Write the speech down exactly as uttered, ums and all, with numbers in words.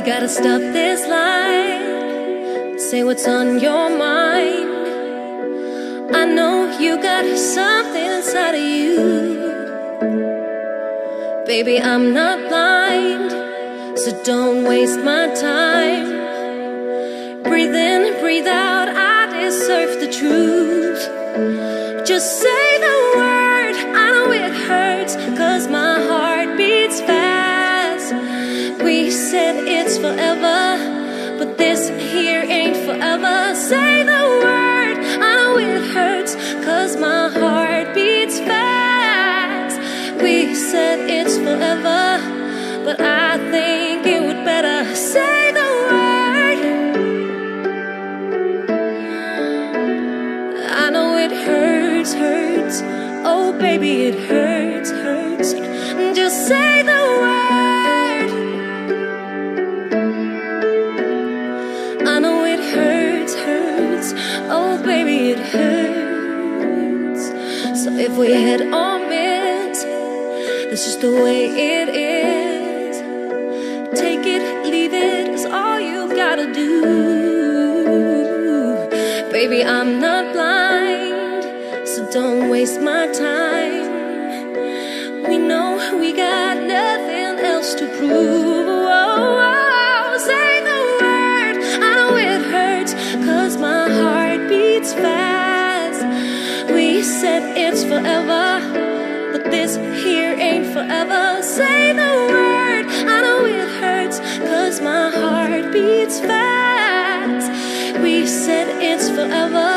gotta stop this lie. Say what's on your mind. I know you got something inside of you. Baby, I'm not blind, so don't waste my time. Breathe in, breathe out, I deserve the truth. Just say the word, I know it hurts, cause my heart beats fast. We said it's forever, but this here ain't forever. Say the word, I know it hurts, cause my heart beats fast. We said it's forever, but I think it would better say the word. I know it hurts, hurts. Oh baby, it hurts, hurts. Just say the word. I know it hurts, hurts. Oh baby, it hurts. So if we hit or miss, that's just the way it is. Take it, leave it, it's all you gotta do. Baby, I'm not blind, so don't waste my time. We know we got nothing else to prove. Oh, oh, say the word, I know it hurts, cause my heart beats fast. We said it's forever, but this here ain't forever. Say the word, I know it hurts, cause my heart beats fast. We said it's forever,